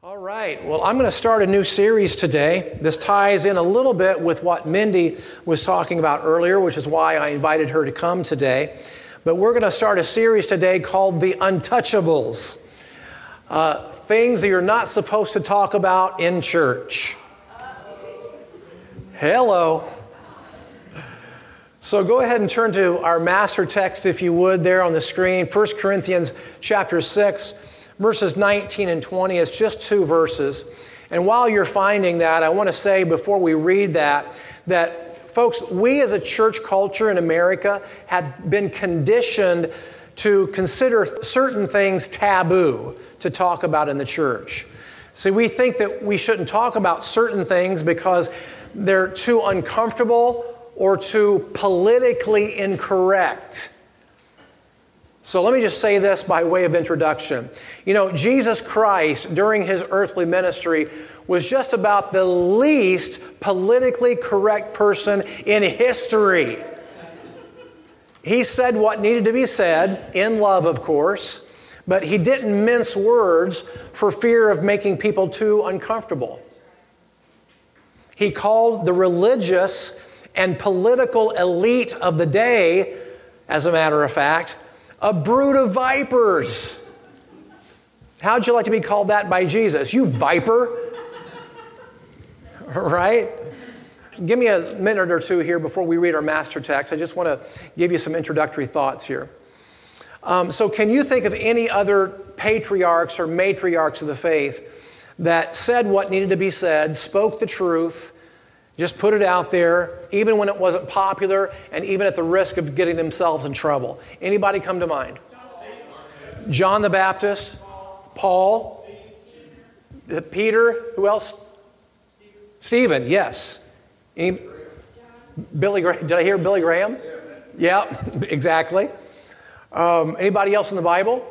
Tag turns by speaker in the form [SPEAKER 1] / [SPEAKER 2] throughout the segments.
[SPEAKER 1] All right, well, I'm going to start a new series today. This ties in a little bit with what Mindy was talking about earlier, which is why I invited her to come today. But we're going to start a series today called The Untouchables. Things that you're not supposed to talk about in church. Hello. So go ahead and turn to our master text, if you would, there on the screen. 1 Corinthians chapter 6. Verses 19 and 20, it's just two verses. And while you're finding that, I want to say before we read that folks, we as a church culture in America have been conditioned to consider certain things taboo to talk about in the church. See, we think that we shouldn't talk about certain things because they're too uncomfortable or too politically incorrect. So let me just say this by way of introduction. You know, Jesus Christ, during his earthly ministry, was just about the least politically correct person in history. He said what needed to be said, in love, of course, but he didn't mince words for fear of making people too uncomfortable. He called the religious and political elite of the day, as a matter of fact, a brood of vipers. How'd you like to be called that by Jesus? You viper. Right? Give me a minute or two here before we read our master text. I just want to give you some introductory thoughts here. So can you think of any other patriarchs or matriarchs of the faith that said what needed to be said, spoke the truth, just put it out there, even when it wasn't popular and even at the risk of getting themselves in trouble? Anybody come to mind? John the Baptist, Paul, Peter, who else? Stephen, yes. Billy Graham. Did I hear Billy Graham? Yeah, exactly. Anybody else in the Bible?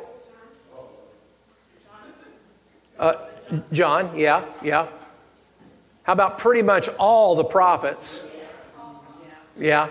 [SPEAKER 1] John, yeah. How about pretty much all the prophets? Yeah.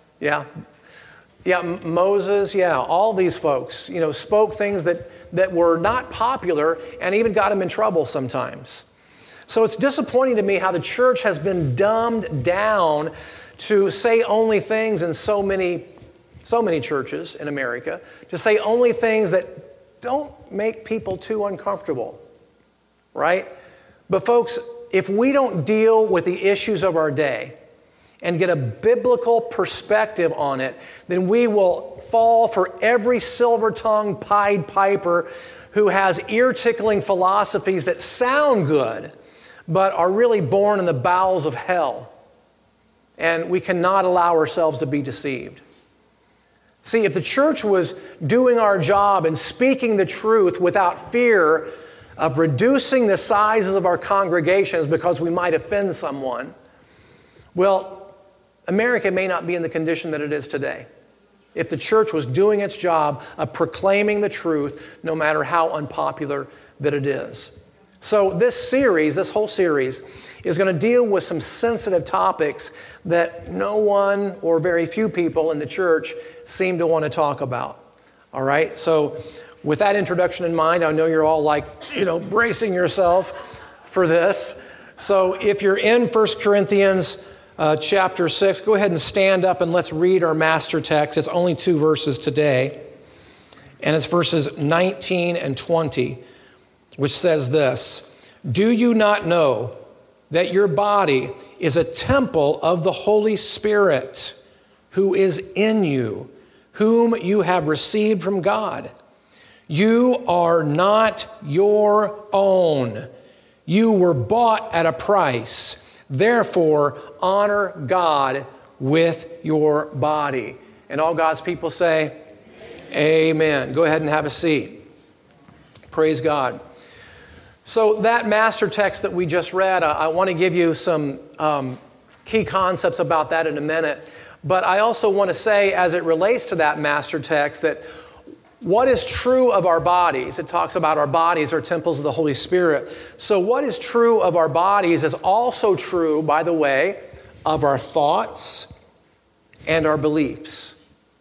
[SPEAKER 1] Moses, all these folks, spoke things that were not popular and even got them in trouble sometimes. So it's disappointing to me how the church has been dumbed down to say only things in so many churches in America, to say only things that don't make people too uncomfortable, right? But folks, if we don't deal with the issues of our day and get a biblical perspective on it, then we will fall for every silver-tongued Pied Piper who has ear-tickling philosophies that sound good, but are really born in the bowels of hell. And we cannot allow ourselves to be deceived. See, if the church was doing our job and speaking the truth without fear of reducing the sizes of our congregations because we might offend someone, well, America may not be in the condition that it is today. If the church was doing its job of proclaiming the truth, no matter how unpopular that it is. So this whole series, is going to deal with some sensitive topics that no one or very few people in the church seem to want to talk about. All right? So with that introduction in mind, I know you're all bracing yourself for this. So if you're in 1 Corinthians chapter 6, go ahead and stand up and let's read our master text. It's only two verses today. And it's verses 19 and 20, which says this: "Do you not know that your body is a temple of the Holy Spirit who is in you, whom you have received from God? You are not your own. You were bought at a price. Therefore, honor God with your body." And all God's people say, Amen. Go ahead and have a seat. Praise God. So that master text that we just read, I want to give you some key concepts about that in a minute. But I also want to say, as it relates to that master text, that what is true of our bodies, it talks about our bodies are temples of the Holy Spirit. So what is true of our bodies is also true, by the way, of our thoughts and our beliefs.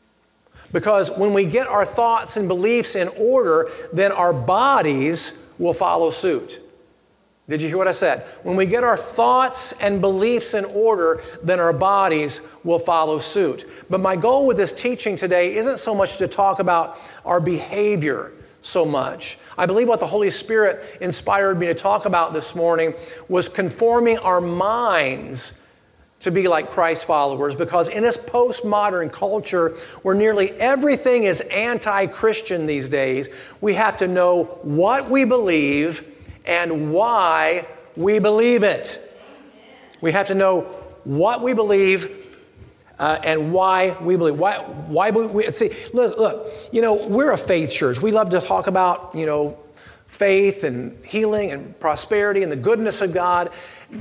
[SPEAKER 1] Because when we get our thoughts and beliefs in order, then our bodies will follow suit. Did you hear what I said? When we get our thoughts and beliefs in order, then our bodies will follow suit. But my goal with this teaching today isn't so much to talk about our behavior so much. I believe what the Holy Spirit inspired me to talk about this morning was conforming our minds to be like Christ followers, because in this postmodern culture where nearly everything is anti-Christian these days, we have to know what we believe and why we believe it. We have to know what we believe and why we believe. Why we see? Look. We're a faith church. We love to talk about faith and healing and prosperity and the goodness of God,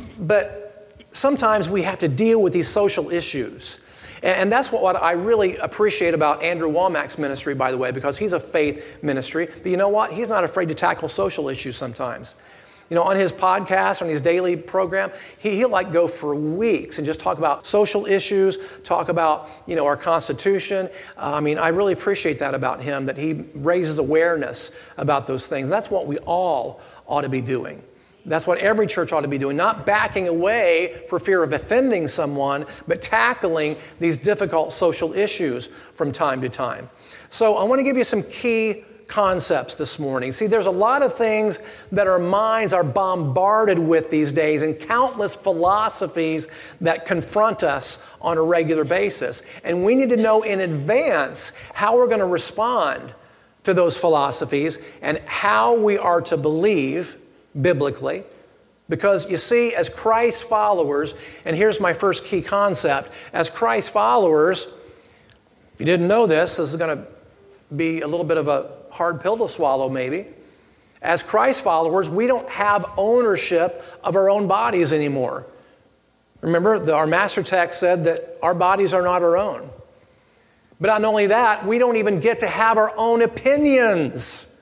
[SPEAKER 1] but sometimes we have to deal with these social issues. And that's what I really appreciate about Andrew Womack's ministry, by the way, because he's a faith ministry. But you know what? He's not afraid to tackle social issues sometimes. On his podcast, on his daily program, he'll go for weeks and just talk about social issues, talk about, our Constitution. I really appreciate that about him, that he raises awareness about those things. And that's what we all ought to be doing. That's what every church ought to be doing, not backing away for fear of offending someone, but tackling these difficult social issues from time to time. So I want to give you some key concepts this morning. See, there's a lot of things that our minds are bombarded with these days, and countless philosophies that confront us on a regular basis. And we need to know in advance how we're going to respond to those philosophies and how we are to believe biblically. Because you see, as Christ followers, and here's my first key concept, as Christ followers, if you didn't know this is going to be a little bit of a hard pill to swallow maybe. As Christ followers, we don't have ownership of our own bodies anymore. Remember, our master text said that our bodies are not our own. But not only that, we don't even get to have our own opinions.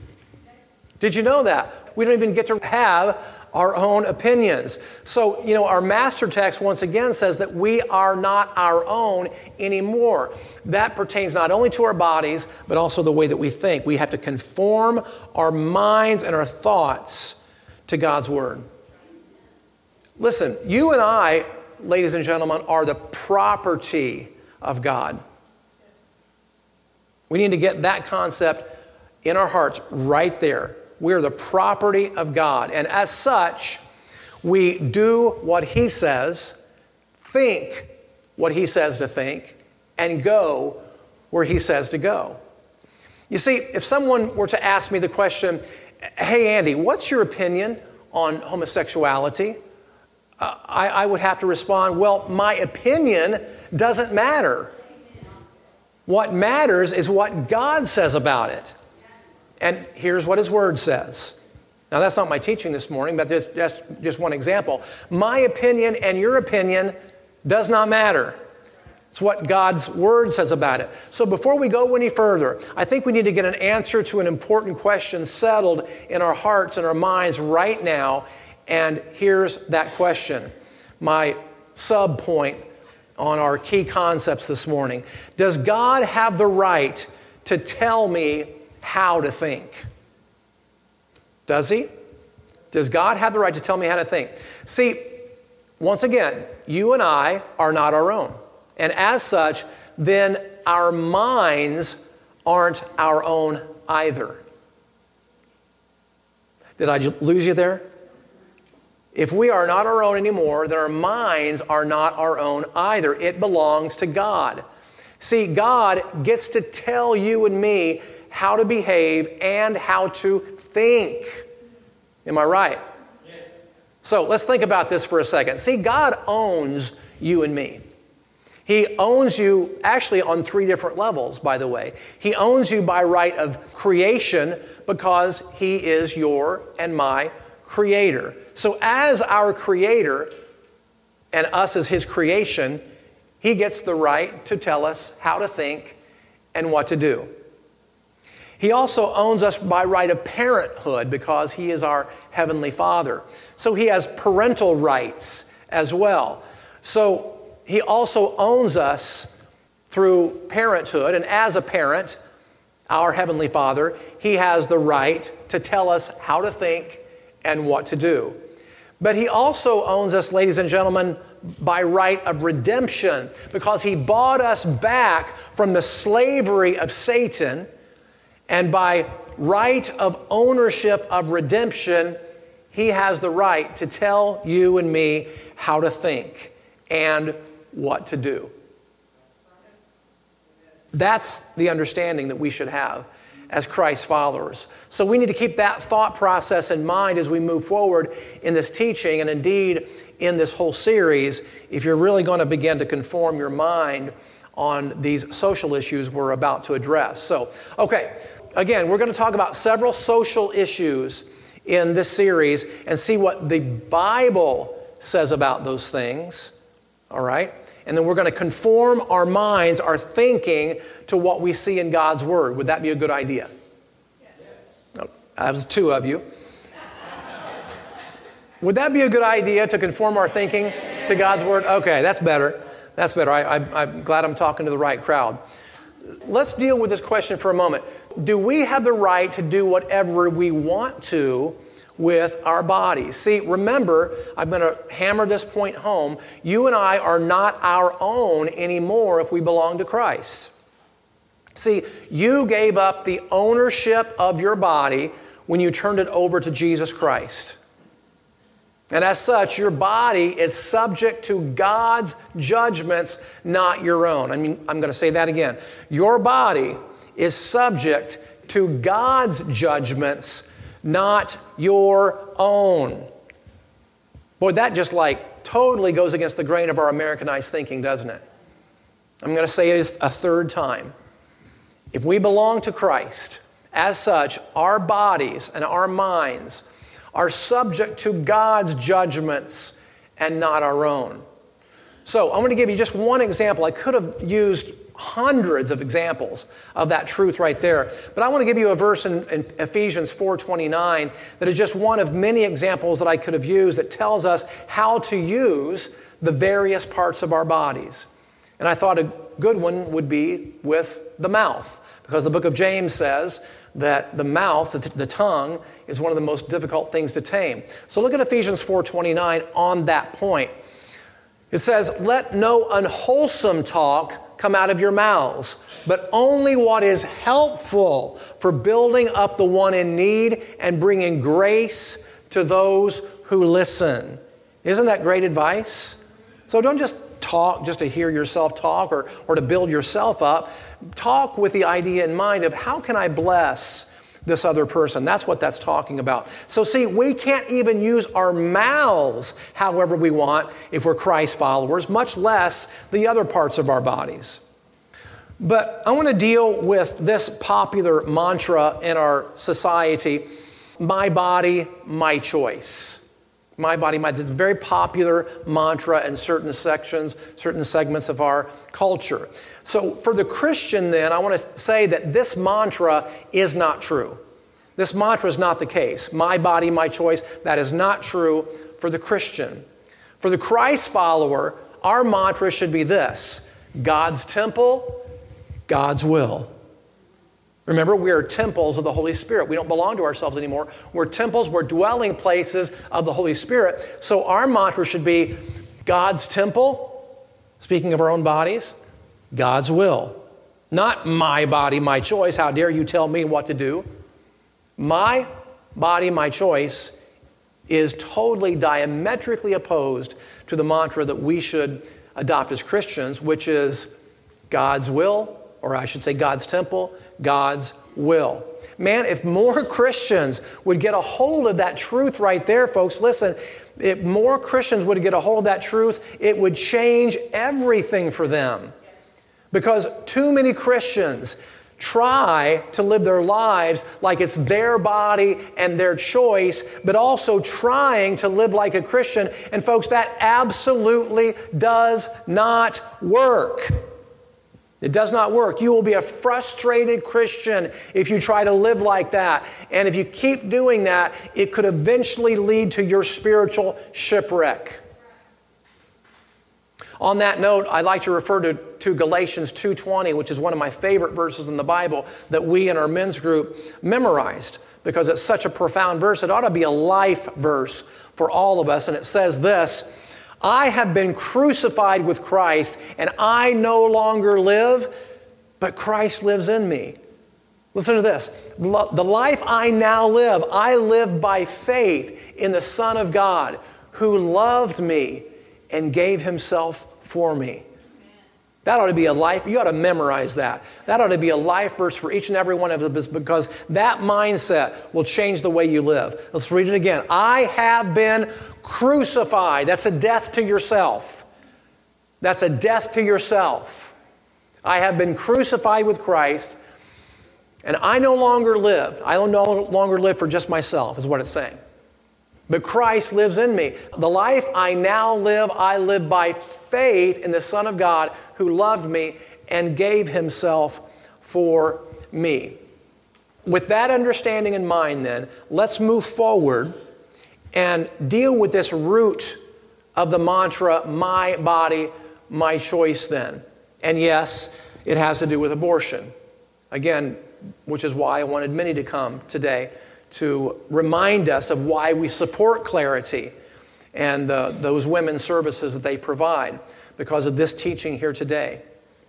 [SPEAKER 1] Did you know that? We don't even get to have our own opinions. So, our master text once again says that we are not our own anymore. That pertains not only to our bodies, but also the way that we think. We have to conform our minds and our thoughts to God's Word. Listen, you and I, ladies and gentlemen, are the property of God. We need to get that concept in our hearts right there. We are the property of God. And as such, we do what He says, think what He says to think, and go where He says to go. You see, if someone were to ask me the question, hey, Andy, what's your opinion on homosexuality? I would have to respond, well, my opinion doesn't matter. What matters is what God says about it. And here's what His Word says. Now, that's not my teaching this morning, but that's just one example. My opinion and your opinion does not matter. It's what God's Word says about it. So before we go any further, I think we need to get an answer to an important question settled in our hearts and our minds right now. And here's that question. My sub-point on our key concepts this morning. Does God have the right to tell me how to think? Does He? Does God have the right to tell me how to think? See, once again, you and I are not our own. And as such, then our minds aren't our own either. Did I lose you there? If we are not our own anymore, then our minds are not our own either. It belongs to God. See, God gets to tell you and me how to behave and how to think. Am I right? Yes. So let's think about this for a second. See, God owns you and me. He owns you actually on 3 different levels, by the way. He owns you by right of creation because He is your and my Creator. So as our Creator and us as His creation, He gets the right to tell us how to think and what to do. He also owns us by right of parenthood because He is our Heavenly Father. So He has parental rights as well. So He also owns us through parenthood. And as a parent, our Heavenly Father, He has the right to tell us how to think and what to do. But he also owns us, ladies and gentlemen, by right of redemption, because he bought us back from the slavery of Satan, and by right of ownership of redemption, he has the right to tell you and me how to think and what to do. That's the understanding that we should have as Christ followers. So we need to keep that thought process in mind as we move forward in this teaching, and indeed in this whole series, if you're really going to begin to conform your mind on these social issues we're about to address. So, okay, again, we're going to talk about several social issues in this series and see what the Bible says about those things, all right? And then we're going to conform our minds, our thinking, to what we see in God's Word. Would that be a good idea? Yes. Oh, that was two of you. Would that be a good idea to conform our thinking to God's Word? Okay, that's better. That's better. I'm glad I'm talking to the right crowd. Let's deal with this question for a moment. Do we have the right to do whatever we want to with our bodies? See, remember, I'm going to hammer this point home. You and I are not our own anymore if we belong to Christ. See, you gave up the ownership of your body when you turned it over to Jesus Christ. And as such, your body is subject to God's judgments, not your own. I'm going to say that again. Your body is subject to God's judgments, not your own. Boy, that just totally goes against the grain of our Americanized thinking, doesn't it? I'm going to say it a third time. If we belong to Christ, as such, our bodies and our minds are subject to God's judgments and not our own. So I'm going to give you just one example. I could have used hundreds of examples of that truth right there. But I want to give you a verse in Ephesians 4:29 that is just one of many examples that I could have used that tells us how to use the various parts of our bodies. And I thought a good one would be with the mouth, because the book of James says that the mouth, the tongue, is one of the most difficult things to tame. So look at Ephesians 4:29 on that point. It says, "Let no unwholesome talk come out of your mouths, but only what is helpful for building up the one in need and bringing grace to those who listen." Isn't that great advice? So don't just talk just to hear yourself talk or to build yourself up. Talk with the idea in mind of how can I bless this other person. That's what that's talking about. So see, we can't even use our mouths however we want if we're Christ followers, much less the other parts of our bodies. But I want to deal with this popular mantra in our society, my body, my choice. My body, my choice. It's a very popular mantra in certain sections, certain segments of our culture. So for the Christian then, I want to say that this mantra is not true. This mantra is not the case. My body, my choice. That is not true for the Christian. For the Christ follower, our mantra should be this: God's temple, God's will. Remember, we are temples of the Holy Spirit. We don't belong to ourselves anymore. We're temples, we're dwelling places of the Holy Spirit. So our mantra should be God's temple, speaking of our own bodies, God's will. Not my body, my choice. How dare you tell me what to do? My body, my choice is totally diametrically opposed to the mantra that we should adopt as Christians, which is God's will, or I should say God's temple, God's will. Man, if more Christians would get a hold of that truth right there, folks, listen, if more Christians would get a hold of that truth, it would change everything for them. Because too many Christians try to live their lives like it's their body and their choice, but also trying to live like a Christian. And folks, that absolutely does not work. It does not work. You will be a frustrated Christian if you try to live like that. And if you keep doing that, it could eventually lead to your spiritual shipwreck. On that note, I'd like to refer to Galatians 2:20, which is one of my favorite verses in the Bible that we in our men's group memorized. because it's such a profound verse. It ought to be a life verse for all of us. And it says this: I have been crucified with Christ, and I no longer live, but Christ lives in me. Listen to this. The life I now live, I live by faith in the Son of God, who loved me and gave himself for me. That ought to be a life. You ought to memorize that. That ought to be a life verse for each and every one of us, because that mindset will change the way you live. Let's read it again. I have been crucified. That's a death to yourself. That's a death to yourself. I have been crucified with Christ, and I no longer live. I no longer live for just myself, is what it's saying. But Christ lives in me. The life I now live, I live by faith in the Son of God, who loved me and gave himself for me. With that understanding in mind, then, let's move forward and deal with this root of the mantra, my body, my choice, then. And yes, it has to do with abortion. Again, which is why I wanted Minnie to come today to remind us of why we support Clarity and those women's services that they provide, because of this teaching here today.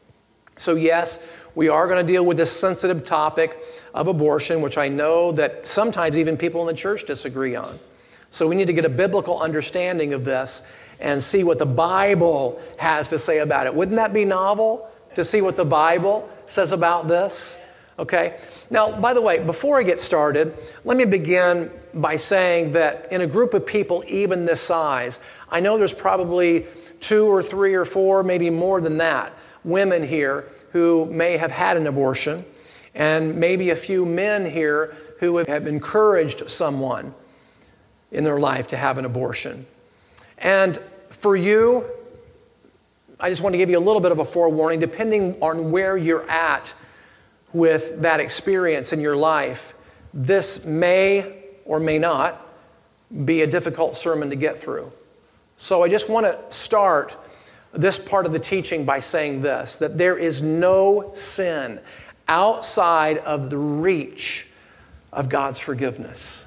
[SPEAKER 1] So yes, we are going to deal with this sensitive topic of abortion, which I know that sometimes even people in the church disagree on. So we need to get a biblical understanding of this and see what the Bible has to say about it. Wouldn't that be novel to see what the Bible says about this? Okay. Now, by the way, before I get started, let me begin by saying that in a group of people even this size, I know there's probably 2 or 3 or 4, maybe more than that, women here who may have had an abortion, and maybe a few men here who have encouraged someone in their life to have an abortion. And for you, I just want to give you a little bit of a forewarning, depending on where you're at with that experience in your life. This may or may not be a difficult sermon to get through. So I just want to start this part of the teaching by saying this, that there is no sin outside of the reach of God's forgiveness.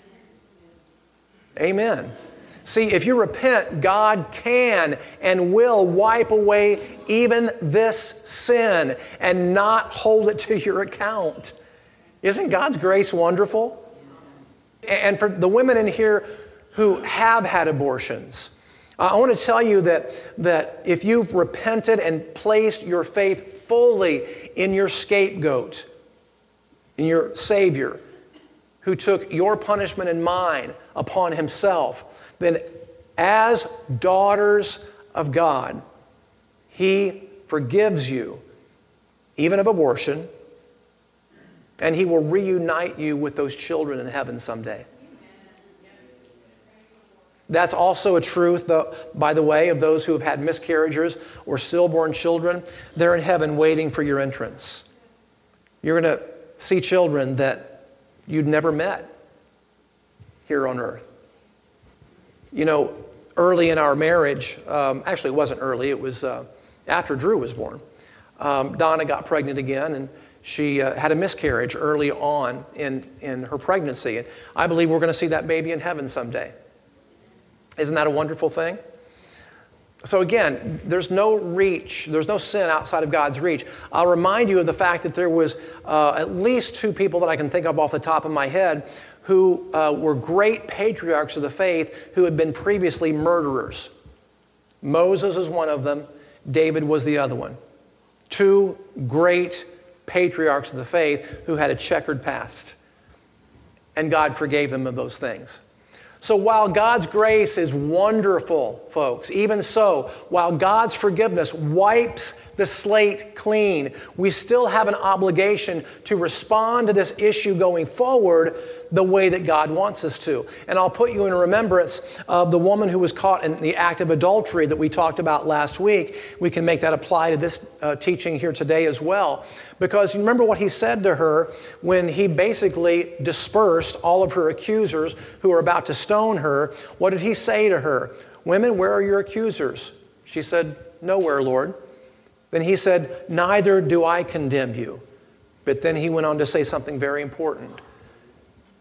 [SPEAKER 1] Amen. See, if you repent, God can and will wipe away even this sin and not hold it to your account. Isn't God's grace wonderful? And for the women in here who have had abortions, I want to tell you that if you've repented and placed your faith fully in your scapegoat, in your Savior, who took your punishment and mine upon himself, then as daughters of God, he forgives you, even of abortion, and he will reunite you with those children in heaven someday. That's also a truth, though, by the way, of those who have had miscarriages or stillborn children. They're in heaven waiting for your entrance. You're going to see children that you'd never met here on earth. You know, early in our marriage, actually it wasn't early, it was after Drew was born. Donna got pregnant again, and she had a miscarriage early on in her pregnancy. And I believe we're going to see that baby in heaven someday. Isn't that a wonderful thing? So again, there's no reach, there's no sin outside of God's reach. I'll remind you of the fact that there was at least 2 people that I can think of off the top of my head who were great patriarchs of the faith who had been previously murderers. Moses is one of them. David was the other one. 2 great patriarchs of the faith who had a checkered past. And God forgave them of those things. So while God's grace is wonderful, folks, even so, while God's forgiveness wipes the slate clean, we still have an obligation to respond to this issue going forward the way that God wants us to. And I'll put you in remembrance of the woman who was caught in the act of adultery that we talked about last week. We can make that apply to this teaching here today as well. Because you remember what he said to her when he basically dispersed all of her accusers who were about to stone her. What did he say to her? Women, where are your accusers? She said, nowhere, Lord. Then he said, neither do I condemn you. But then he went on to say something very important.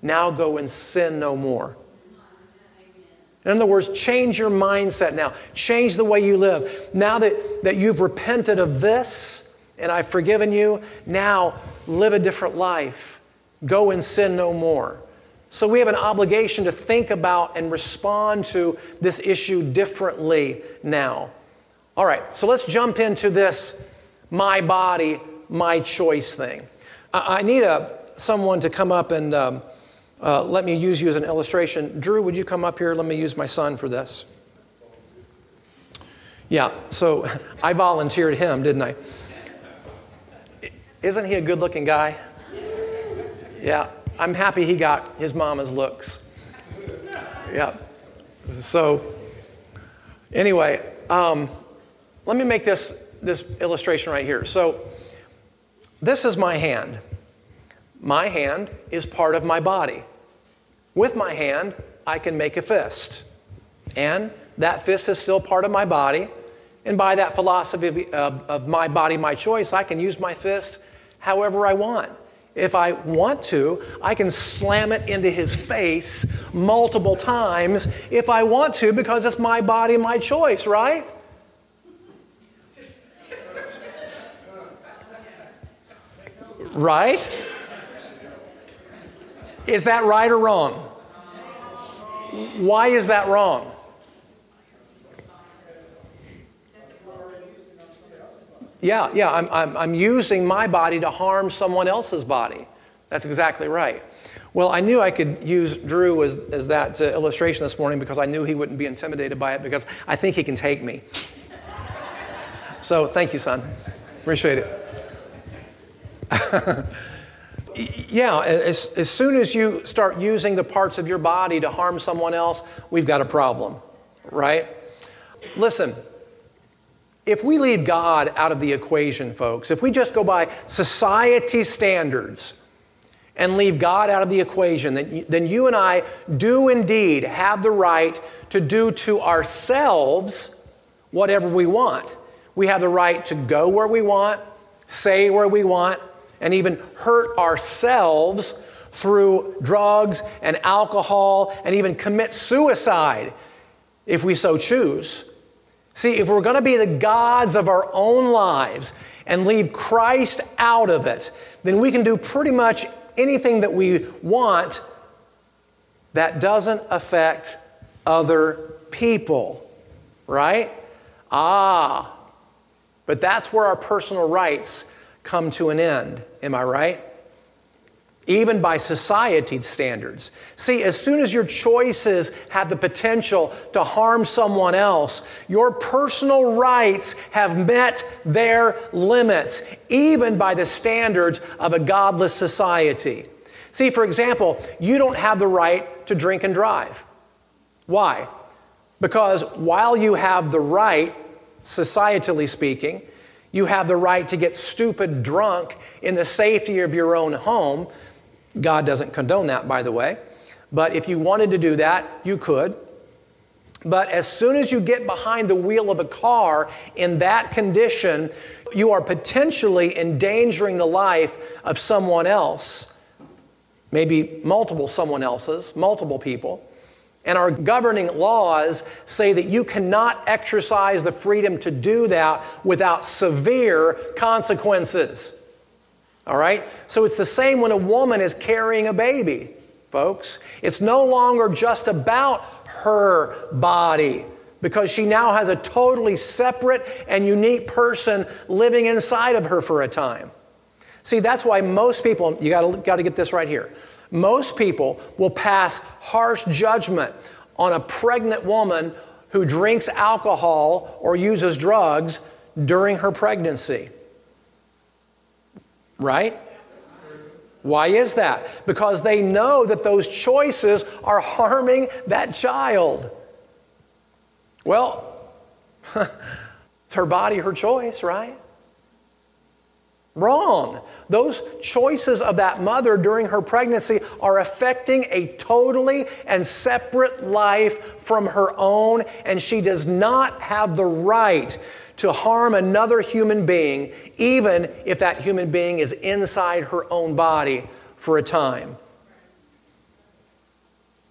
[SPEAKER 1] Now go and sin no more. In other words, change your mindset now. Change the way you live. Now that you've repented of this and I've forgiven you, now live a different life. Go and sin no more. So we have an obligation to think about and respond to this issue differently now. All right, so let's jump into this my body, my choice thing. I need someone to come up and let me use you as an illustration. Drew, would you come up here? Let me use my son for this. Yeah, so I volunteered him, didn't I? Isn't he a good-looking guy? Yeah, I'm happy he got his mama's looks. Yeah. So, anyway, let me make this illustration right here. So, this is my hand. My hand is part of my body. With my hand, I can make a fist. And that fist is still part of my body. And by that philosophy of my body, my choice, I can use my fist however I want. If I want to, I can slam it into his face multiple times if I want to, because it's my body, my choice, right? Right? Is that right or wrong? Why is that wrong? Yeah, I'm using my body to harm someone else's body. That's exactly right. Well, I knew I could use Drew as that illustration this morning because I knew he wouldn't be intimidated by it, because I think he can take me. So thank you, son. Appreciate it. Yeah, as soon as you start using the parts of your body to harm someone else, we've got a problem, right? Listen, if we leave God out of the equation, folks, if we just go by society's standards and leave God out of the equation, then you and I do indeed have the right to do to ourselves whatever we want. We have the right to go where we want, say where we want, and even hurt ourselves through drugs and alcohol, and even commit suicide if we so choose. See, if we're going to be the gods of our own lives and leave Christ out of it, then we can do pretty much anything that we want that doesn't affect other people, right? But that's where our personal rights come to an end. Am I right? Even by society's standards. See, as soon as your choices have the potential to harm someone else, your personal rights have met their limits, even by the standards of a godless society. See, for example, you don't have the right to drink and drive. Why? Because while you have the right, societally speaking, you have the right to get stupid drunk in the safety of your own home. God doesn't condone that, by the way. But if you wanted to do that, you could. But as soon as you get behind the wheel of a car in that condition, you are potentially endangering the life of someone else, maybe multiple someone else's, multiple people. And our governing laws say that you cannot exercise the freedom to do that without severe consequences. All right? So it's the same when a woman is carrying a baby, folks. It's no longer just about her body, because she now has a totally separate and unique person living inside of her for a time. See, that's why most people, you got to get this right here. Most people will pass harsh judgment on a pregnant woman who drinks alcohol or uses drugs during her pregnancy. Right? Why is that? Because they know that those choices are harming that child. Well, it's her body, her choice, right? Wrong. Those choices of that mother during her pregnancy are affecting a totally and separate life from her own, and she does not have the right to harm another human being, even if that human being is inside her own body for a time.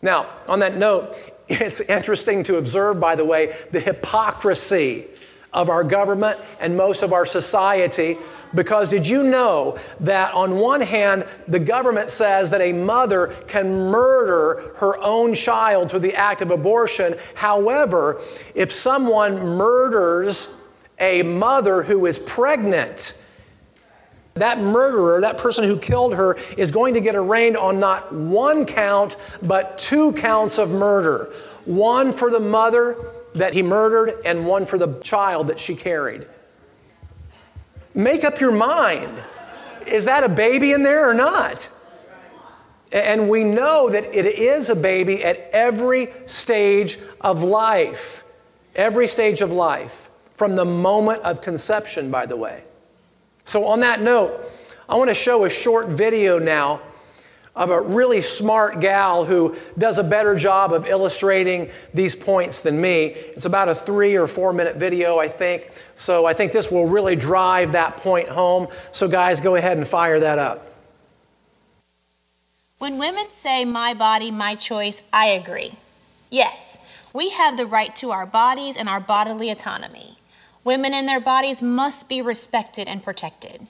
[SPEAKER 1] Now, on that note, it's interesting to observe, by the way, the hypocrisy of our government and most of our society. Because did you know that on one hand, the government says that a mother can murder her own child through the act of abortion. However, if someone murders a mother who is pregnant, that murderer, that person who killed her, is going to get arraigned on not one count, but 2 counts of murder. One for the mother that he murdered and one for the child that she carried. Make up your mind. Is that a baby in there or not? And we know that it is a baby at every stage of life. Every stage of life. From the moment of conception, by the way. So on that note, I want to show a short video now of a really smart gal who does a better job of illustrating these points than me. It's about a 3 or 4 minute video, I think. So I think this will really drive that point home. So guys, go ahead and fire that up.
[SPEAKER 2] When women say, "My body, my choice," I agree. Yes, we have the right to our bodies and our bodily autonomy. Women and their bodies must be respected and protected.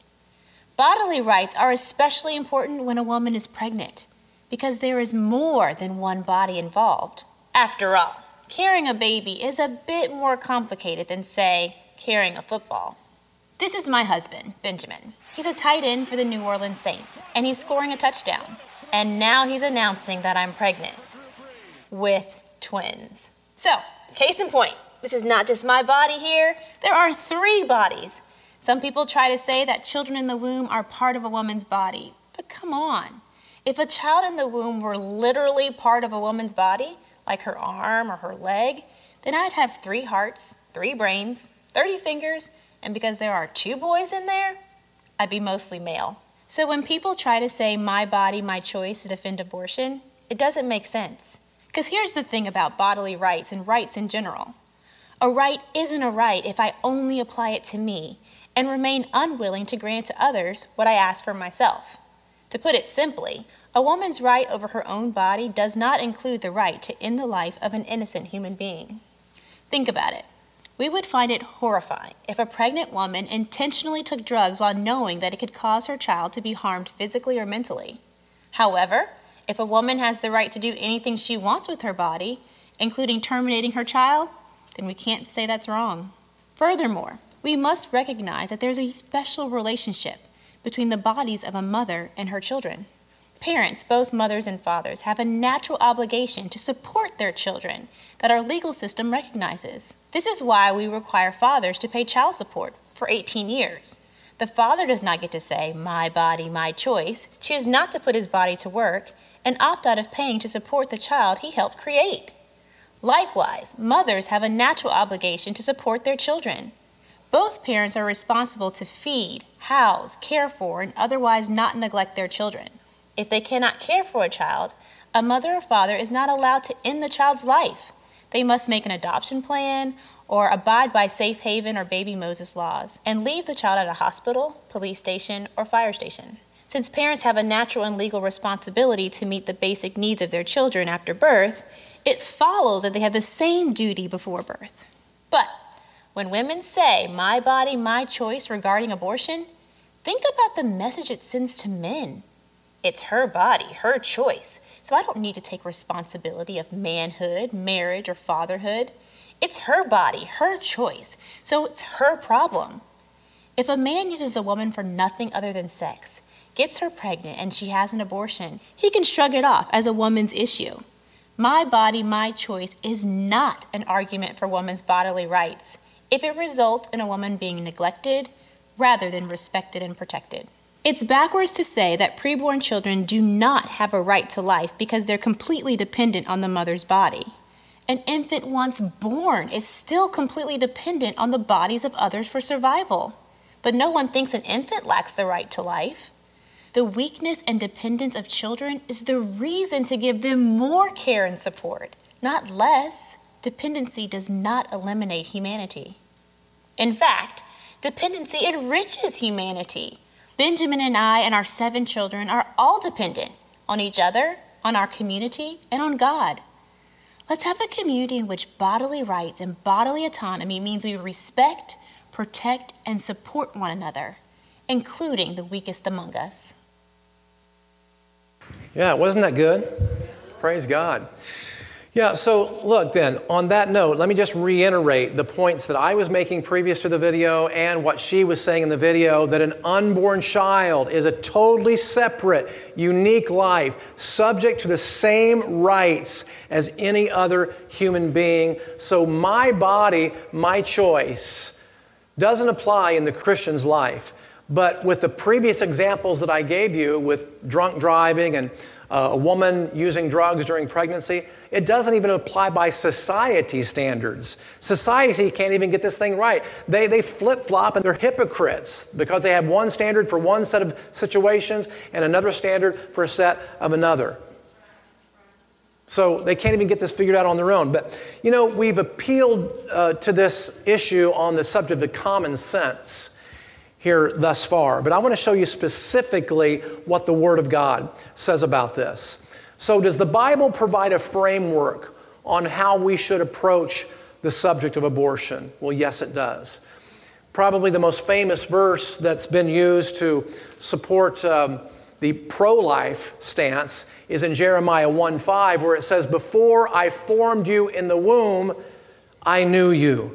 [SPEAKER 2] Bodily rights are especially important when a woman is pregnant, because there is more than one body involved. After all, carrying a baby is a bit more complicated than, say, carrying a football. This is my husband, Benjamin. He's a tight end for the New Orleans Saints, and he's scoring a touchdown. And now he's announcing that I'm pregnant with twins. So, case in point, this is not just my body here. There are 3 bodies. Some people try to say that children in the womb are part of a woman's body. But come on. If a child in the womb were literally part of a woman's body, like her arm or her leg, then I'd have 3 hearts, 3 brains, 30 fingers, and because there are 2 boys in there, I'd be mostly male. So when people try to say my body, my choice to defend abortion, it doesn't make sense. Because here's the thing about bodily rights and rights in general. A right isn't a right if I only apply it to me and remain unwilling to grant to others what I ask for myself. To put it simply, a woman's right over her own body does not include the right to end the life of an innocent human being. Think about it. We would find it horrifying if a pregnant woman intentionally took drugs while knowing that it could cause her child to be harmed physically or mentally. However, if a woman has the right to do anything she wants with her body, including terminating her child, then we can't say that's wrong. Furthermore, we must recognize that there's a special relationship between the bodies of a mother and her children. Parents, both mothers and fathers, have a natural obligation to support their children that our legal system recognizes. This is why we require fathers to pay child support for 18 years. The father does not get to say, my body, my choice, choose not to put his body to work, and opt out of paying to support the child he helped create. Likewise, mothers have a natural obligation to support their children. Both parents are responsible to feed, house, care for, and otherwise not neglect their children. If they cannot care for a child, a mother or father is not allowed to end the child's life. They must make an adoption plan or abide by safe haven or baby Moses laws and leave the child at a hospital, police station, or fire station. Since parents have a natural and legal responsibility to meet the basic needs of their children after birth, it follows that they have the same duty before birth. But when women say, my body, my choice regarding abortion, think about the message it sends to men. It's her body, her choice, so I don't need to take responsibility of manhood, marriage, or fatherhood. It's her body, her choice, so it's her problem. If a man uses a woman for nothing other than sex, gets her pregnant, and she has an abortion, he can shrug it off as a woman's issue. My body, my choice is not an argument for women's bodily rights if it results in a woman being neglected rather than respected and protected. It's backwards to say that preborn children do not have a right to life because they're completely dependent on the mother's body. An infant once born is still completely dependent on the bodies of others for survival. But no one thinks an infant lacks the right to life. The weakness and dependence of children is the reason to give them more care and support, not less. Dependency does not eliminate humanity. In fact, dependency enriches humanity. Benjamin and I and our 7 children are all dependent on each other, on our community, and on God. Let's have a community in which bodily rights and bodily autonomy means we respect, protect, and support one another, including the weakest among us.
[SPEAKER 1] Yeah, wasn't that good? Praise God. Yeah, so look then, on that note, let me just reiterate the points that I was making previous to the video and what she was saying in the video, that an unborn child is a totally separate, unique life, subject to the same rights as any other human being. So my body, my choice doesn't apply in the Christian's life. But with the previous examples that I gave you with drunk driving and a woman using drugs during pregnancy, it doesn't even apply by society standards. Society can't even get this thing right. They flip-flop and they're hypocrites because they have one standard for one set of situations and another standard for a set of another. So they can't even get this figured out on their own. But, we've appealed to this issue on the subject of common sense here thus far. But I want to show you specifically what the Word of God says about this. So does the Bible provide a framework on how we should approach the subject of abortion? Well, yes, it does. Probably the most famous verse that's been used to support the pro-life stance is in Jeremiah 1:5, where it says, "Before I formed you in the womb, I knew you."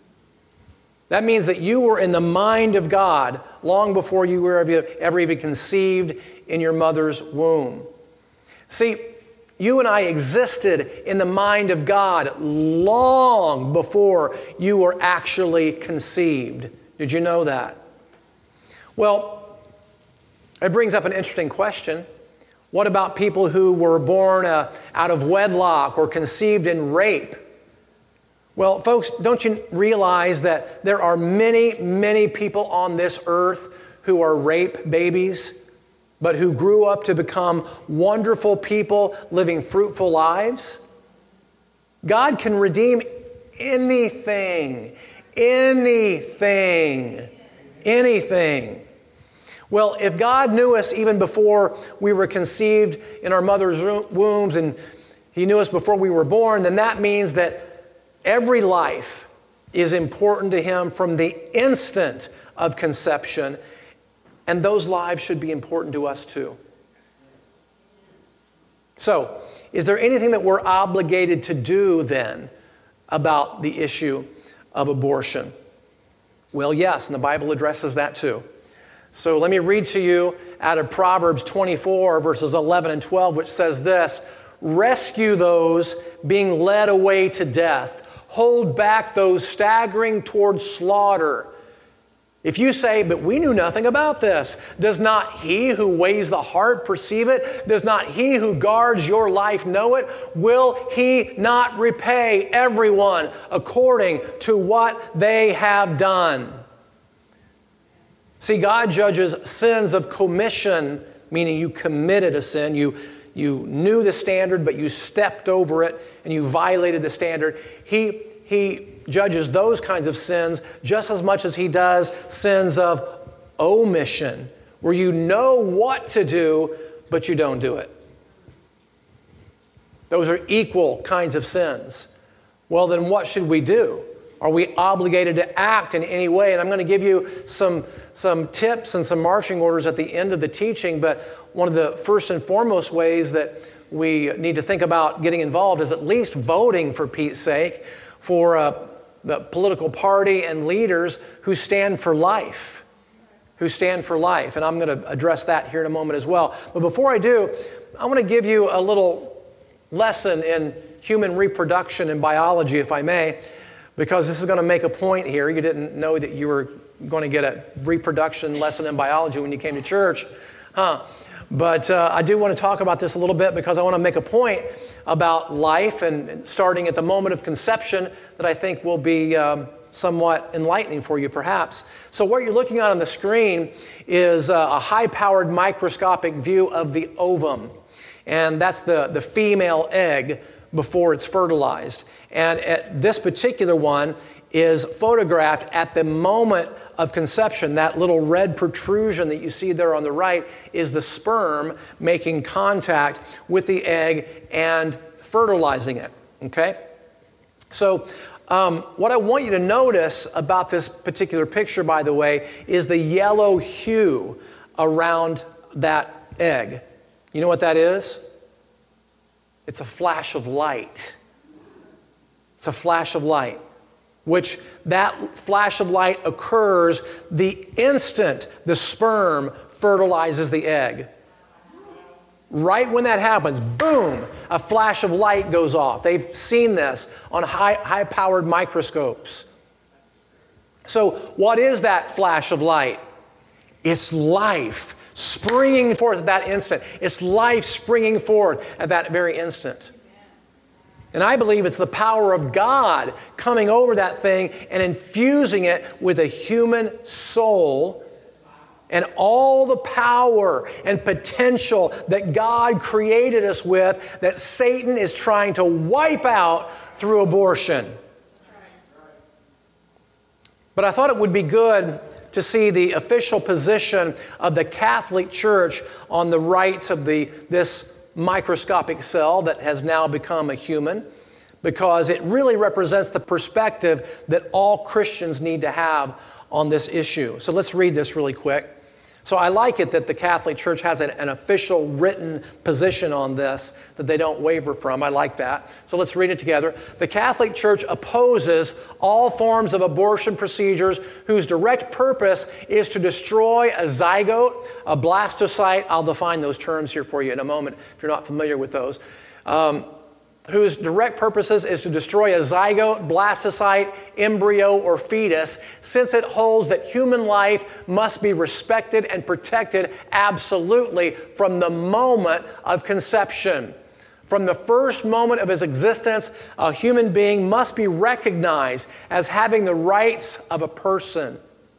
[SPEAKER 1] That means that you were in the mind of God long before you were ever even conceived in your mother's womb. See, you and I existed in the mind of God long before you were actually conceived. Did you know that? Well, it brings up an interesting question. What about people who were born out of wedlock or conceived in rape? Well, folks, don't you realize that there are many, many people on this earth who are rape babies, but who grew up to become wonderful people living fruitful lives? God can redeem anything. Well, if God knew us even before we were conceived in our mother's wombs and He knew us before we were born, then that means that every life is important to Him from the instant of conception, and those lives should be important to us too. So, is there anything that we're obligated to do then about the issue of abortion? Well, yes, and the Bible addresses that too. So let me read to you out of Proverbs 24, verses 11 and 12, which says this: "Rescue those being led away to death. Hold back those staggering towards slaughter." If you say, "But we knew nothing about this," does not He who weighs the heart perceive it? Does not He who guards your life know it? Will He not repay everyone according to what they have done? See, God judges sins of commission, meaning you committed a sin. You knew the standard, but you stepped over it and you violated the standard. He judges those kinds of sins just as much as He does sins of omission, where you know what to do, but you don't do it. Those are equal kinds of sins. Well, then what should we do? Are we obligated to act in any way? And I'm going to give you some tips and some marching orders at the end of the teaching, but one of the first and foremost ways that we need to think about getting involved is at least voting, for Pete's sake, for the political party and leaders who stand for life. And I'm going to address that here in a moment as well. But before I do, I want to give you a little lesson in human reproduction and biology, if I may, because this is going to make a point here. You didn't know that you were going to get a reproduction lesson in biology when you came to church, huh? But I do want to talk about this a little bit because I want to make a point about life and starting at the moment of conception that I think will be somewhat enlightening for you perhaps. So what you're looking at on the screen is a high-powered microscopic view of the ovum. And that's the female egg before it's fertilized. And this particular one is photographed at the moment of conception. That little red protrusion that you see there on the right is the sperm making contact with the egg and fertilizing it, okay? So what I want you to notice about this particular picture, by the way, is the yellow hue around that egg. You know what that is? It's a flash of light. It's a flash of light, which that flash of light occurs the instant the sperm fertilizes the egg. Right when that happens, boom, a flash of light goes off. They've seen this on high-powered microscopes. So what is that flash of light? It's life springing forth at that instant. It's life springing forth at that very instant. And I believe it's the power of God coming over that thing and infusing it with a human soul and all the power and potential that God created us with that Satan is trying to wipe out through abortion. But I thought it would be good to see the official position of the Catholic Church on the rights of this microscopic cell that has now become a human, because it really represents the perspective that all Christians need to have on this issue. So let's read this really quick. So I like it that the Catholic Church has an official written position on this that they don't waver from. I like that. So let's read it together. The Catholic Church opposes all forms of abortion procedures whose direct purpose is to destroy a zygote, a blastocyte. I'll define those terms here for you in a moment if you're not familiar with those. Whose direct purposes is to destroy a zygote, blastocyte, embryo, or fetus, since it holds that human life must be respected and protected absolutely from the moment of conception. From the first moment of its existence, a human being must be recognized as having the rights of a person,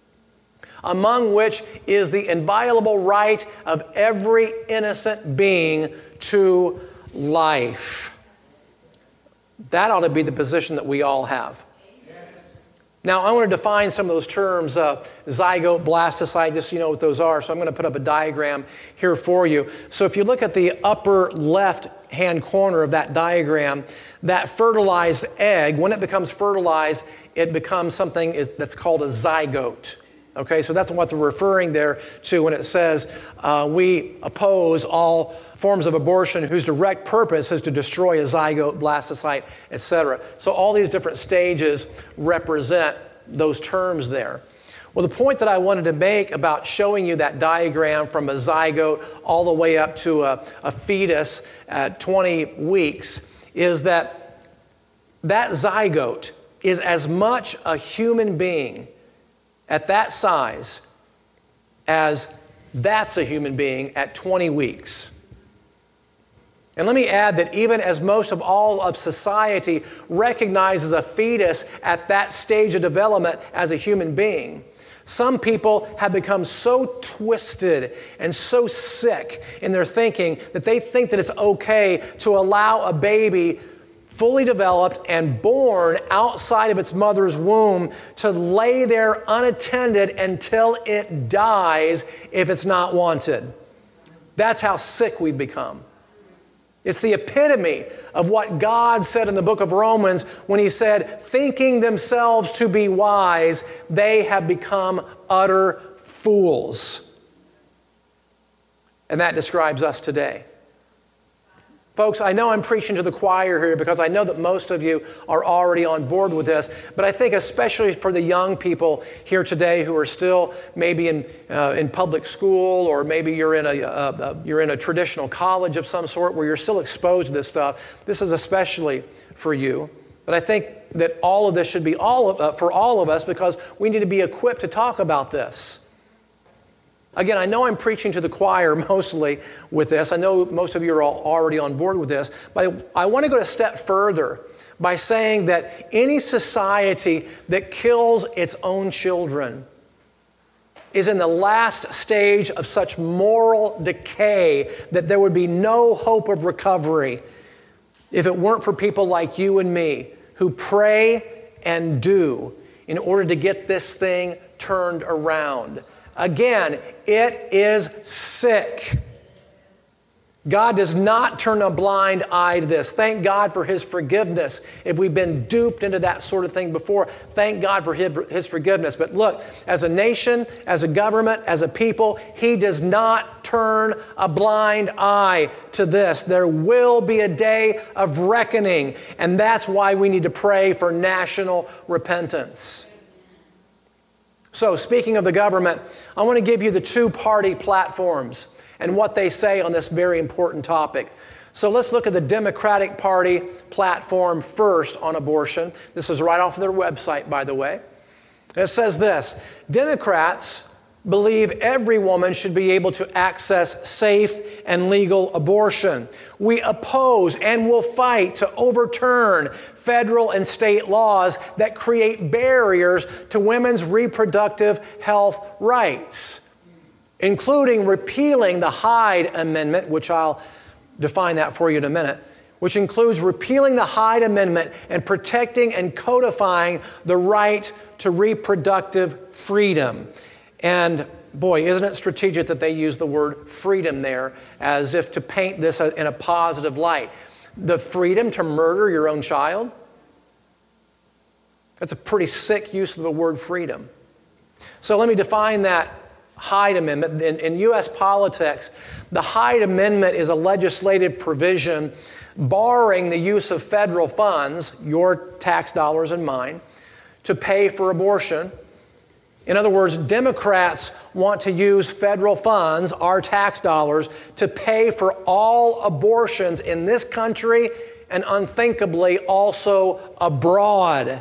[SPEAKER 1] among which is the inviolable right of every innocent being to life. That ought to be the position that we all have. Now, I want to define some of those terms, zygote, blastocyte, just so you know what those are. So I'm going to put up a diagram here for you. So if you look at the upper left-hand corner of that diagram, that fertilized egg, when it becomes fertilized, it becomes something that's called a zygote. Okay, so that's what they're referring there to when it says we oppose all forms of abortion whose direct purpose is to destroy a zygote, blastocyte, etc. So all these different stages represent those terms there. Well, the point that I wanted to make about showing you that diagram from a zygote all the way up to a fetus at 20 weeks is that zygote is as much a human being at that size as that's a human being at 20 weeks. And let me add that even as most of all of society recognizes a fetus at that stage of development as a human being, some people have become so twisted and so sick in their thinking that they think that it's okay to allow a baby fully developed and born outside of its mother's womb to lay there unattended until it dies if it's not wanted. That's how sick we've become. It's the epitome of what God said in the book of Romans when He said, thinking themselves to be wise, they have become utter fools. And that describes us today. Folks, I know I'm preaching to the choir here because I know that most of you are already on board with this, but I think especially for the young people here today who are still maybe in public school, or maybe you're in a traditional college of some sort where you're still exposed to this stuff, this is especially for you. But I think that all of this should be for all of us because we need to be equipped to talk about this. Again, I know I'm preaching to the choir mostly with this. I know most of you are already on board with this, but I want to go a step further by saying that any society that kills its own children is in the last stage of such moral decay that there would be no hope of recovery if it weren't for people like you and me who pray and do in order to get this thing turned around. Again, it is sick. God does not turn a blind eye to this. Thank God for His forgiveness. If we've been duped into that sort of thing before, thank God for His forgiveness. But look, as a nation, as a government, as a people, He does not turn a blind eye to this. There will be a day of reckoning, and that's why we need to pray for national repentance. So, speaking of the government, I want to give you the two-party platforms and what they say on this very important topic. So let's look at the Democratic Party platform first on abortion. This is right off of their website, by the way. And it says this: Democrats believe every woman should be able to access safe and legal abortion. We oppose and will fight to overturn federal and state laws that create barriers to women's reproductive health rights, including repealing the Hyde Amendment, which I'll define that for you in a minute, which includes repealing the Hyde Amendment and protecting and codifying the right to reproductive freedom. And boy, isn't it strategic that they use the word freedom there as if to paint this in a positive light. The freedom to murder your own child? That's a pretty sick use of the word freedom. So let me define that Hyde Amendment. In U.S. politics, the Hyde Amendment is a legislative provision barring the use of federal funds, your tax dollars and mine, to pay for abortion. In other words, Democrats want to use federal funds, our tax dollars, to pay for all abortions in this country and unthinkably also abroad.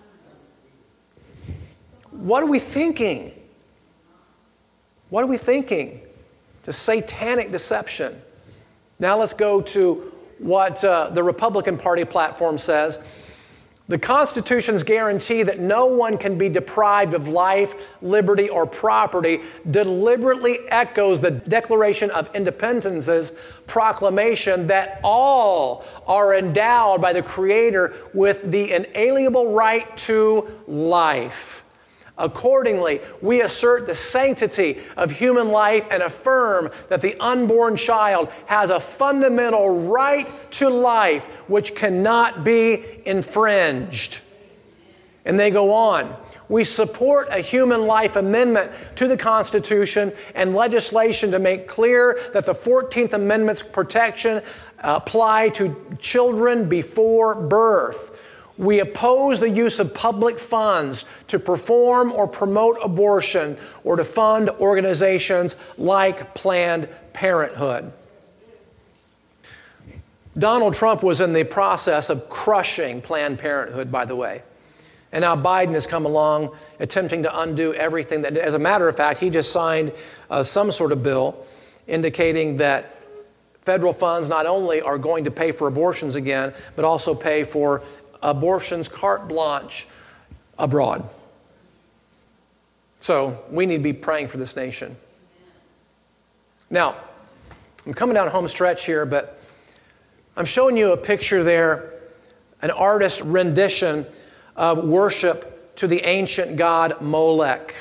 [SPEAKER 1] What are we thinking? What are we thinking? The satanic deception. Now let's go to what the Republican Party platform says. The Constitution's guarantee that no one can be deprived of life, liberty, or property deliberately echoes the Declaration of Independence's proclamation that all are endowed by the Creator with the inalienable right to life. Accordingly, we assert the sanctity of human life and affirm that the unborn child has a fundamental right to life which cannot be infringed. And they go on. We support a human life amendment to the Constitution and legislation to make clear that the 14th Amendment's protection apply to children before birth. We oppose the use of public funds to perform or promote abortion or to fund organizations like Planned Parenthood. Donald Trump was in the process of crushing Planned Parenthood, by the way. And now Biden has come along attempting to undo everything. That, as a matter of fact, he just signed some sort of bill indicating that federal funds not only are going to pay for abortions again, but also pay for abortions carte blanche abroad. So we need to be praying for this nation. Now, I'm coming down home stretch here, but I'm showing you a picture there, an artist's rendition of worship to the ancient god Molech.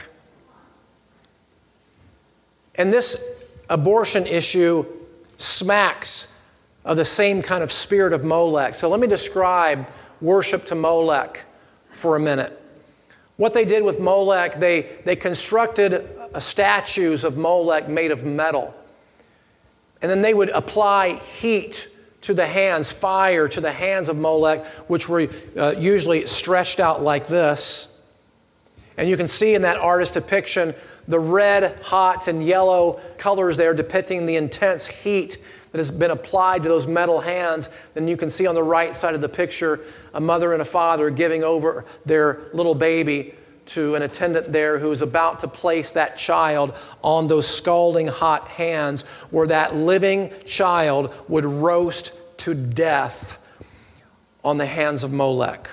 [SPEAKER 1] And this abortion issue smacks of the same kind of spirit of Molech. So let me describe worship to Molech for a minute. What they did with Molech, they constructed statues of Molech made of metal. And then they would apply heat to the hands, fire to the hands of Molech, which were usually stretched out like this. And you can see in that artist's depiction the red, hot, and yellow colors there depicting the intense heat that has been applied to those metal hands. Then you can see on the right side of the picture a mother and a father giving over their little baby to an attendant there who is about to place that child on those scalding hot hands where that living child would roast to death on the hands of Molech.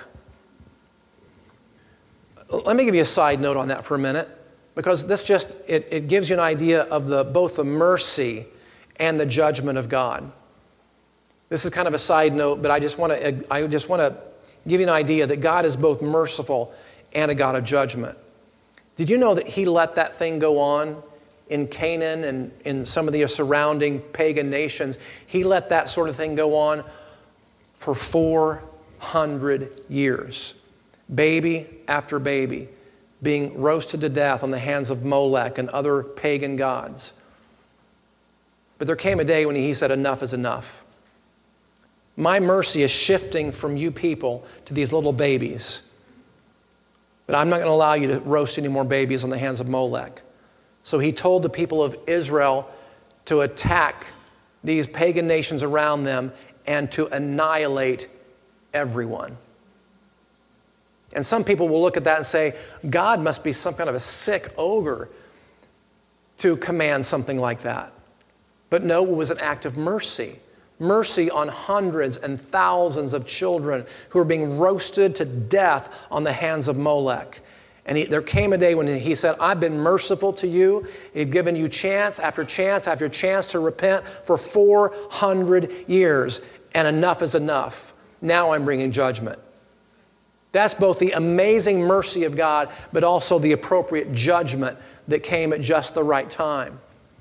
[SPEAKER 1] Let me give you a side note on that for a minute, because this just, it gives you an idea of both the mercy and the judgment of God. This is kind of a side note, but I just want to give you an idea that God is both merciful and a God of judgment. Did you know that he let that thing go on in Canaan and in some of the surrounding pagan nations? He let that sort of thing go on for 400 years. Baby after baby being roasted to death on the hands of Molech and other pagan gods. But there came a day when he said, enough is enough. My mercy is shifting from you people to these little babies. But I'm not going to allow you to roast any more babies on the hands of Molech. So he told the people of Israel to attack these pagan nations around them and to annihilate everyone. And some people will look at that and say, God must be some kind of a sick ogre to command something like that. But no, it was an act of mercy. Mercy on hundreds and thousands of children who were being roasted to death on the hands of Molech. And there came a day when he said, I've been merciful to you. I've given you chance after chance after chance to repent for 400 years. And enough is enough. Now I'm bringing judgment. That's both the amazing mercy of God, but also the appropriate judgment that came at just the right time.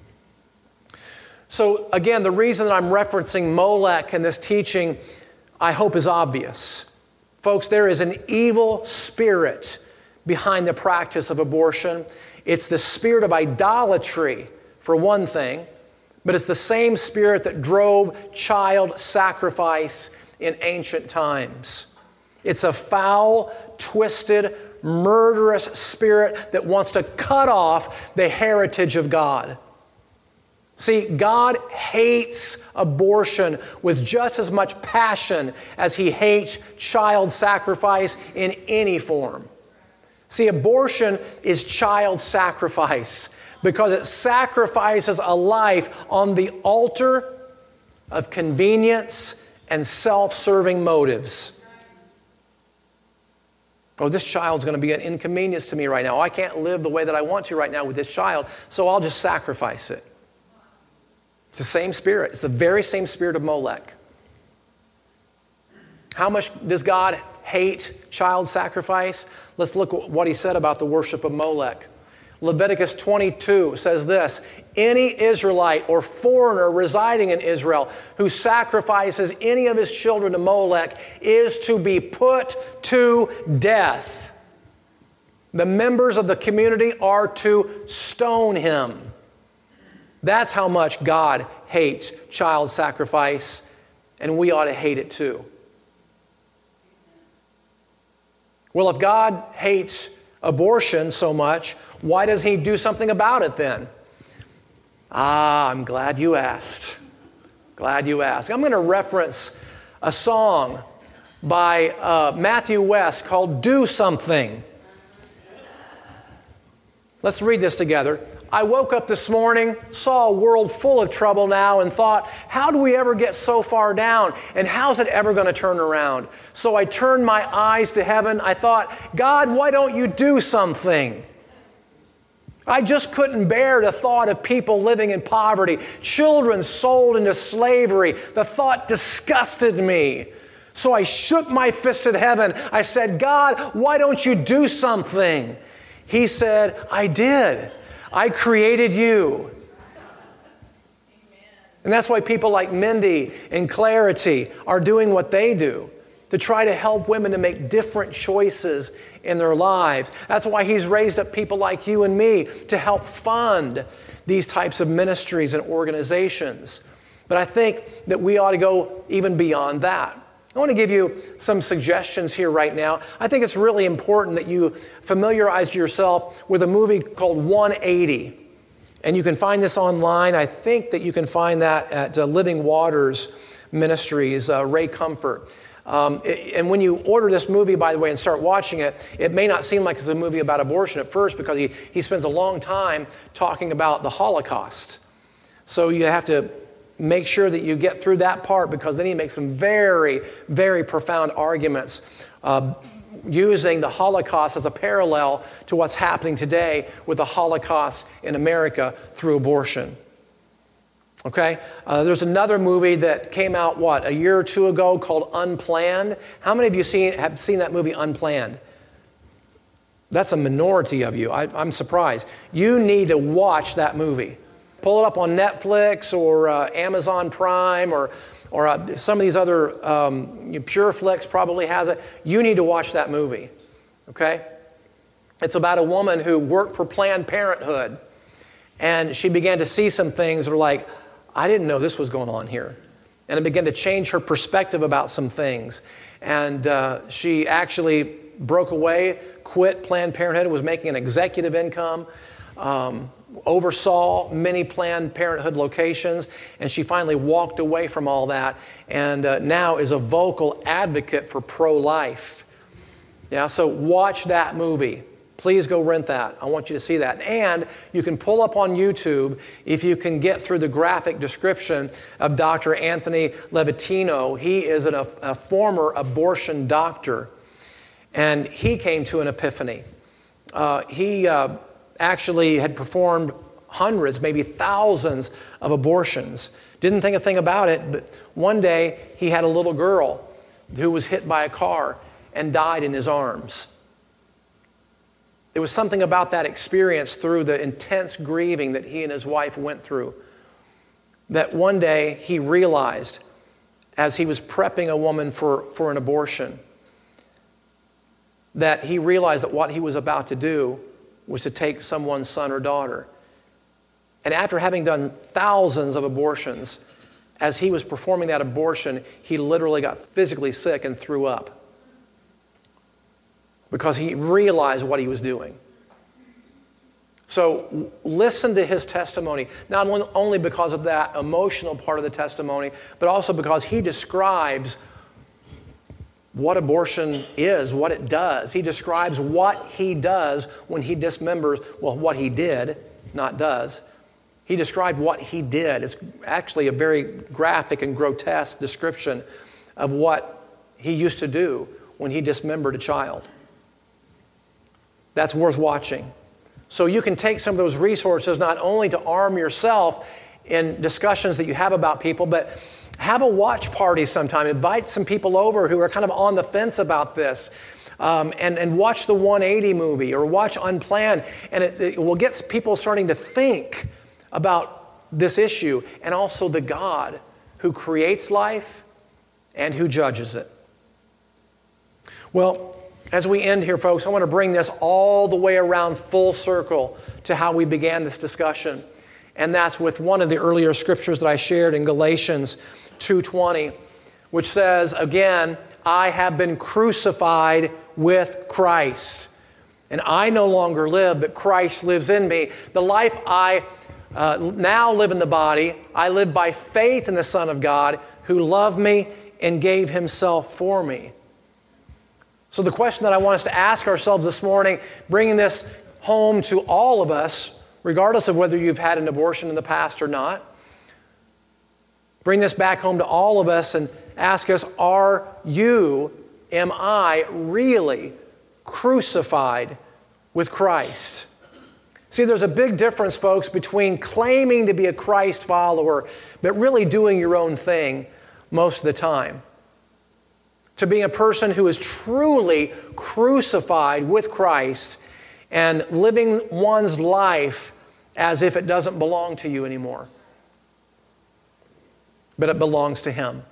[SPEAKER 1] So again, the reason that I'm referencing Molech in this teaching, I hope is obvious. Folks, there is an evil spirit behind the practice of abortion. It's the spirit of idolatry, for one thing, but it's the same spirit that drove child sacrifice in ancient times. It's a foul, twisted, murderous spirit that wants to cut off the heritage of God. See, God hates abortion with just as much passion as he hates child sacrifice in any form. See, abortion is child sacrifice because it sacrifices a life on the altar of convenience and self-serving motives. Oh, this child's going to be an inconvenience to me right now. I can't live the way that I want to right now with this child, so I'll just sacrifice it. It's the same spirit. It's the very same spirit of Molech. How much does God hate child sacrifice? Let's look at what he said about the worship of Molech. Leviticus 22 says this, any Israelite or foreigner residing in Israel who sacrifices any of his children to Molech is to be put to death. The members of the community are to stone him. That's how much God hates child sacrifice, and we ought to hate it too. Well, if God hates abortion so much, why does he do something about it then? I'm glad you asked. Glad you asked. I'm going to reference a song by Matthew West called Do Something. Let's read this together. I woke up this morning, saw a world full of trouble now, and thought, how do we ever get so far down? And how's it ever going to turn around? So I turned my eyes to heaven. I thought, God, why don't you do something? I just couldn't bear the thought of people living in poverty, children sold into slavery. The thought disgusted me. So I shook my fist at heaven. I said, God, why don't you do something? He said, I did. I created you. And that's why people like Mindy and Clarity are doing what they do, to try to help women to make different choices in their lives. That's why he's raised up people like you and me to help fund these types of ministries and organizations. But I think that we ought to go even beyond that. I want to give you some suggestions here right now. I think it's really important that you familiarize yourself with a movie called 180. And you can find this online. I think that you can find that at Living Waters Ministries, Ray Comfort. And when you order this movie, by the way, and start watching it, it may not seem like it's a movie about abortion at first because he spends a long time talking about the Holocaust. So you have to make sure that you get through that part because then he makes some very, very profound arguments using the Holocaust as a parallel to what's happening today with the Holocaust in America through abortion. Okay? There's another movie that came out, a year or two ago called Unplanned. How many of you have seen that movie Unplanned? That's a minority of you. I'm surprised. You need to watch that movie. Pull it up on Netflix or Amazon Prime or some of these other, Pureflix probably has it. You need to watch that movie, okay? It's about a woman who worked for Planned Parenthood, and she began to see some things that were like, I didn't know this was going on here. And it began to change her perspective about some things. And she actually broke away, quit Planned Parenthood, was making an executive income, oversaw many Planned Parenthood locations, and she finally walked away from all that and now is a vocal advocate for pro-life. Yeah, so watch that movie. Please go rent that. I want you to see that. And you can pull up on YouTube, if you can get through the graphic description of Dr. Anthony Levatino. He is a former abortion doctor, and he came to an epiphany. He actually had performed hundreds, maybe thousands of abortions. Didn't think a thing about it, but one day he had a little girl who was hit by a car and died in his arms. There was something about that experience through the intense grieving that he and his wife went through, that one day he realized, as he was prepping a woman for an abortion, that he realized that what he was about to do was to take someone's son or daughter. And after having done thousands of abortions, as he was performing that abortion, he literally got physically sick and threw up, because he realized what he was doing. So listen to his testimony, not only because of that emotional part of the testimony, but also because he describes what abortion is, what it does. He describes what he does when he dismembers, well, what he did, not does. He described what he did. It's actually a very graphic and grotesque description of what he used to do when he dismembered a child. That's worth watching. So you can take some of those resources not only to arm yourself in discussions that you have about people, but have a watch party sometime. Invite some people over who are kind of on the fence about this, and watch the 180 movie or watch Unplanned, and it will get people starting to think about this issue, and also the God who creates life and who judges it. Well, as we end here, folks, I want to bring this all the way around full circle to how we began this discussion. And that's with one of the earlier scriptures that I shared in Galatians 2:20, which says, again, I have been crucified with Christ. And I no longer live, but Christ lives in me. The life I now live in the body, I live by faith in the Son of God, who loved me and gave himself for me. So the question that I want us to ask ourselves this morning, bringing this home to all of us, regardless of whether you've had an abortion in the past or not, bring this back home to all of us and ask us, am I really crucified with Christ? See, there's a big difference, folks, between claiming to be a Christ follower, but really doing your own thing most of the time, to being a person who is truly crucified with Christ and living one's life as if it doesn't belong to you anymore, but it belongs to Him.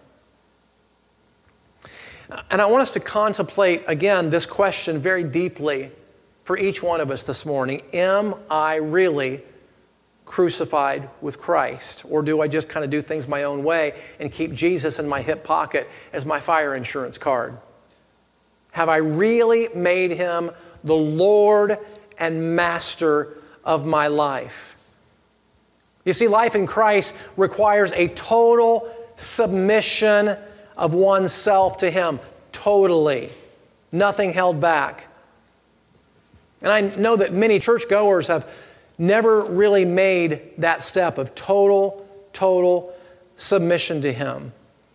[SPEAKER 1] And I want us to contemplate, again, this question very deeply for each one of us this morning. Am I really crucified with Christ? Or do I just kind of do things my own way and keep Jesus in my hip pocket as my fire insurance card? Have I really made Him the Lord and Master of my life? You see, life in Christ requires a total submission of oneself to Him. Totally. Nothing held back. And I know that many churchgoers have never really made that step of total submission to Him.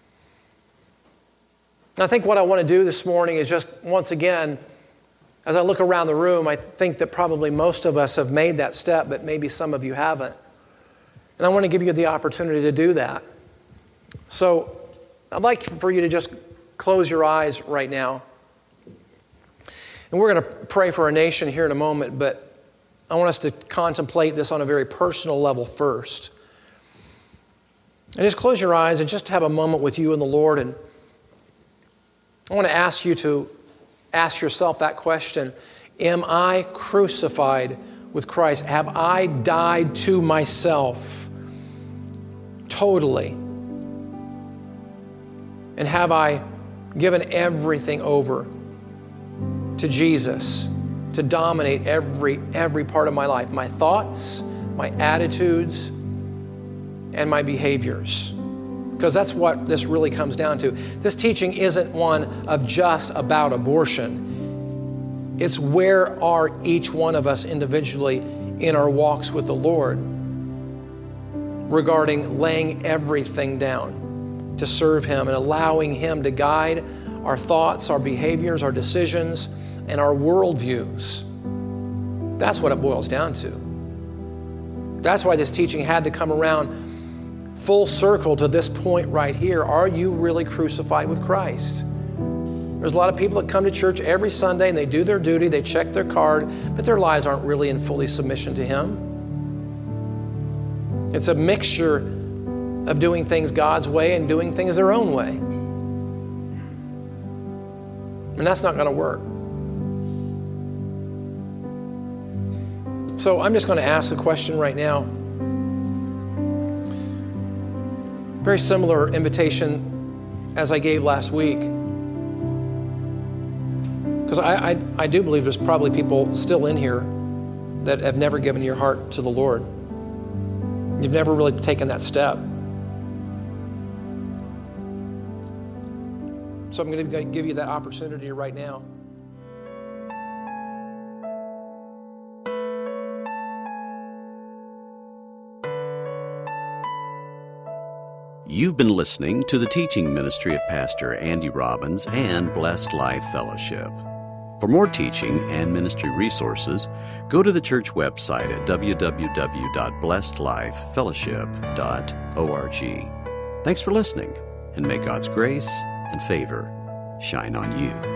[SPEAKER 1] And I think what I want to do this morning is just, once again, as I look around the room, I think that probably most of us have made that step, but maybe some of you haven't. And I want to give you the opportunity to do that. So I'd like for you to just close your eyes right now. And we're going to pray for our nation here in a moment, but I want us to contemplate this on a very personal level first. And just close your eyes and just have a moment with you and the Lord. And I want to ask you to ask yourself that question. Am I crucified with Christ? Have I died to myself totally? And have I given everything over to Jesus to dominate every part of my life? My thoughts, my attitudes, and my behaviors. Because that's what this really comes down to. This teaching isn't one of just about abortion. It's where are each one of us individually in our walks with the Lord regarding laying everything down to serve Him and allowing Him to guide our thoughts, our behaviors, our decisions, and our worldviews. That's what it boils down to. That's why this teaching had to come around full circle to this point right here. Are you really crucified with Christ? There's a lot of people that come to church every Sunday and they do their duty, they check their card, but their lives aren't really in fully submission to Him. It's a mixture of doing things God's way and doing things their own way. And that's not going to work. So I'm just going to ask the question right now. Very similar invitation as I gave last week. Because I do believe there's probably people still in here that have never given your heart to the Lord. You've never really taken that step. So I'm going to give you that opportunity right now.
[SPEAKER 3] You've been listening to the teaching ministry of Pastor Andy Robbins and Blessed Life Fellowship. For more teaching and ministry resources, go to the church website at www.blessedlifefellowship.org. Thanks for listening, and may God's grace and favor shine on you.